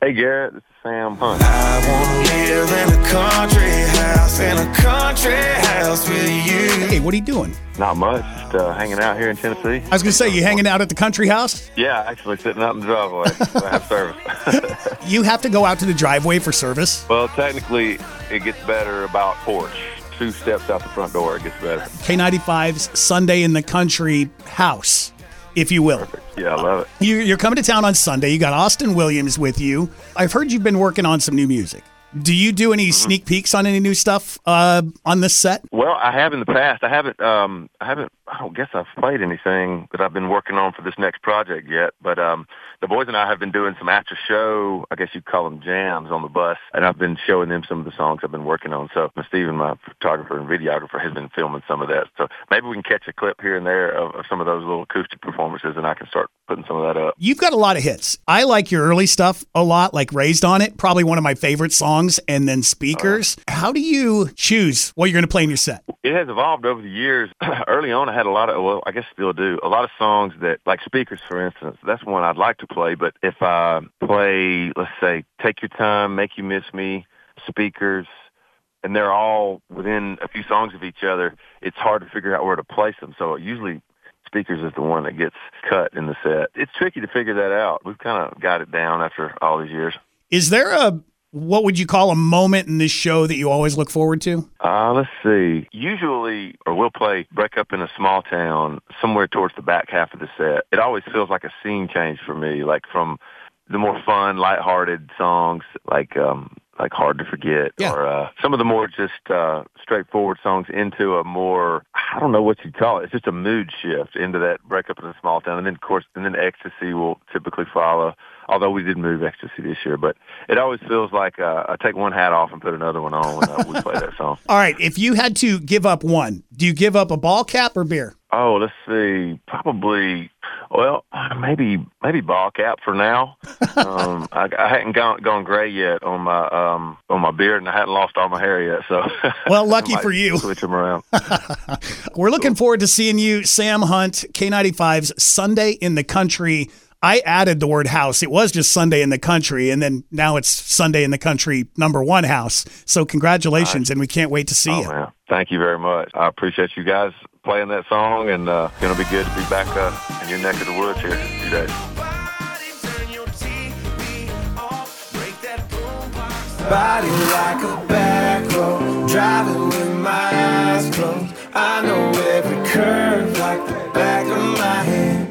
Hey, Garrett, this is Sam Hunt. I wanna live in a country house with you. Hey, what are you doing? Not much, just hanging out here in Tennessee. I was going to say, you hanging out at the country house? Yeah, actually sitting out in the driveway. I have service. You have to go out to the driveway for service? Well, technically, it gets better about porch. 2 steps out the front door, it gets better. K95's Sunday in the Country house, if you will. Perfect. Yeah, I love it. You're coming to town on Sunday. You got Austin Williams with you. I've heard you've been working on some new music. Do you do any sneak peeks on any new stuff on this set? Well, I have in the past. I don't guess I've played anything that I've been working on for this next project yet. But the boys and I have been doing some after show, I guess you'd call them jams on the bus. And I've been showing them some of the songs I've been working on. So Steven, my photographer and videographer, has been filming some of that. So maybe we can catch a clip here and there of some of those little acoustic performances, and I can start putting some of that up. You've got a lot of hits. I like your early stuff a lot, like Raised on It, probably one of my favorite songs, and then Speakers. How do you choose what you're going to play in your set? It has evolved over the years. Early on, I had a lot of, well, I guess still do, a lot of songs that, like Speakers, for instance, that's one I'd like to play. But if I play, let's say, Take Your Time, Make You Miss Me, Speakers, and they're all within a few songs of each other, it's hard to figure out where to place them. So usually Speakers is the one that gets cut in the set. It's tricky to figure that out. We've kind of got it down after all these years. Is there what would you call a moment in this show that you always look forward to? Let's see. Usually, or we'll play Break Up in a Small Town somewhere towards the back half of the set. It always feels like a scene change for me, like from the more fun, lighthearted songs, like Hard to Forget, or some of the more just straightforward songs into a more, I don't know what you'd call it. It's just a mood shift into that Break Up in a Small Town. And then, of course, Ecstasy will typically follow, although we did move Ecstasy this year. But it always feels like I take one hat off and put another one on when we play that song. All right. If you had to give up one, do you give up a ball cap or beer? Oh, let's see. Probably, well, maybe ball cap for now. I hadn't gone gray yet on my beard, and I hadn't lost all my hair yet. So, well, lucky for you. Switch them around. We're looking forward to seeing you, Sam Hunt, K95's Sunday in the Country. I added the word house. It was just Sunday in the Country, and then now it's Sunday in the Country #1 house. So congratulations, and we can't wait to see you. Man. Thank you very much. I appreciate you guys playing that song, and it's going to be good to be back in your neck of the woods here in a few days. Body like a back road, driving with my eyes closed. I know every curve like the back of my hand.